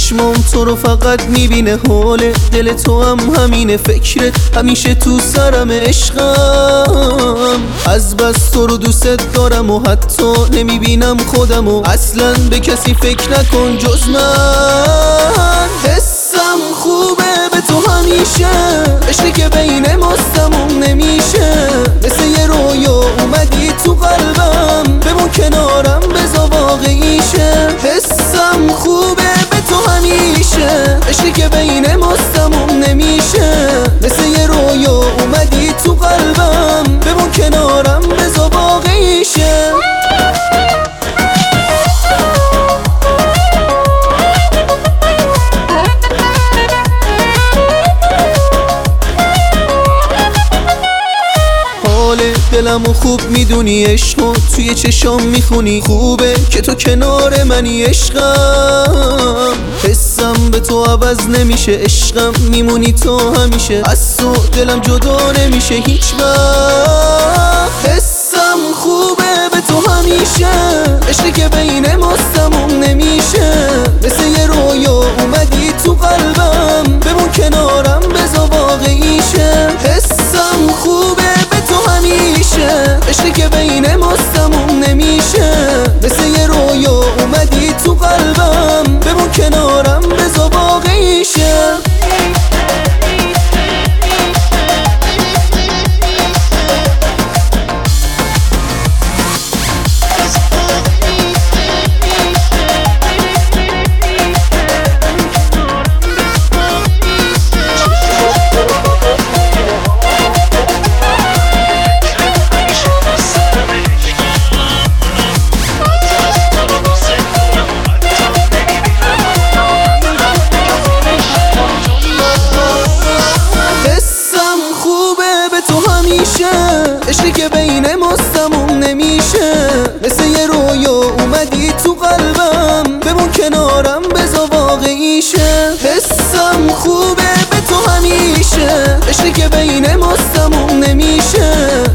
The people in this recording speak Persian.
چشمام تو رو فقط میبینه، حال دل تو هم همینه، فکرت همیشه تو سرم عشقم. از بس تو رو دوست دارم و حتی نمیبینم خودم و اصلا به کسی فکر نکن جز من. حسم خوبه به تو همیشه، عشقی که بین ماستمون نمیشه، مثل یه رویا اومدی تو قلبم، بمون کنارم بذار واقعیشه. حسم خوبه به تو همیشه، عشقی که بین ماستمون نمیشه، مثل یه رویا اومدی تو قلبم، بمون کنارم بذار واقعیشه. دلمو خوب میدونی، عشقو توی چشام میخونی، خوبه که تو کنار منی عشقم. حسم به تو عوض نمیشه، عشقم میمونی تو همیشه، از تو دلم جدا نمیشه هیچ وقت. حسم خوبه به تو همیشه، عشقی که بین ماستمون نمیشه، مثل یه رویا اومدی تو قلبم، بمون کنارم بذار واقعیشه. حسم خوبه عشقی که بین ماستمون نمیشه، مثل یه رویا اومدی تو قلبم، بمون کنارم بذار واقعیشه. عشقی که بین ماستمون نمیشه، مثل یه رویا اومدی تو قلبم، بمون کنارم بذار واقعیشه. حسم خوبه به تو همیشه، عشقی که بین ماستمون نمیشه،